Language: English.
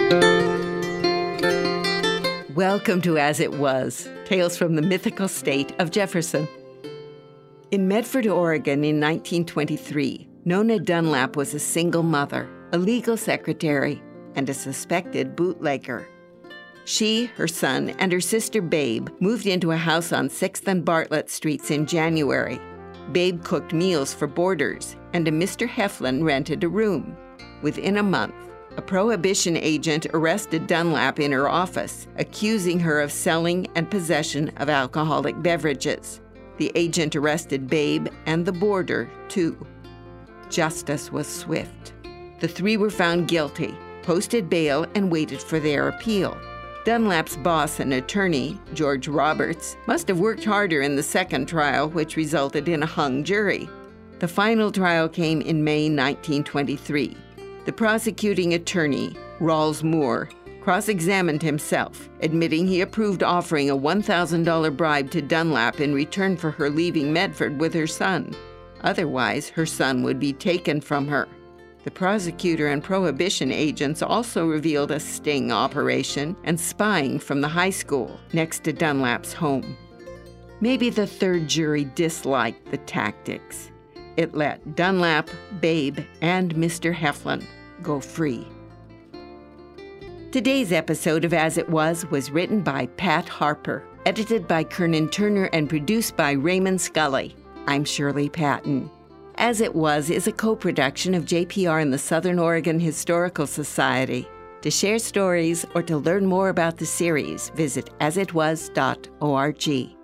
Welcome to As It Was, Tales from the Mythical State of Jefferson. In Medford, Oregon in 1923, Nona Dunlap was a single mother, a legal secretary, and a suspected bootlegger. She, her son, and her sister Babe moved into a house on 6th and Bartlett Streets in January. Babe cooked meals for boarders, and a Mr. Heflin rented a room. Within a month, a prohibition agent arrested Dunlap in her office, accusing her of selling and possession of alcoholic beverages. The agent arrested Babe and the boarder, too. Justice was swift. The three were found guilty, posted bail, and waited for their appeal. Dunlap's boss and attorney, George Roberts, must have worked harder in the second trial, which resulted in a hung jury. The final trial came in May 1923. The prosecuting attorney, Rawls Moore, cross-examined himself, admitting he approved offering a $1,000 bribe to Dunlap in return for her leaving Medford with her son. Otherwise, her son would be taken from her. The prosecutor and prohibition agents also revealed a sting operation and spying from the high school next to Dunlap's home. Maybe the third jury disliked the tactics. It let Dunlap, Babe, and Mr. Heflin go free. Today's episode of As It Was written by Pat Harper, edited by Kernan Turner, and produced by Raymond Scully. I'm Shirley Patton. As It Was is a co-production of JPR and the Southern Oregon Historical Society. To share stories or to learn more about the series, visit asitwas.org.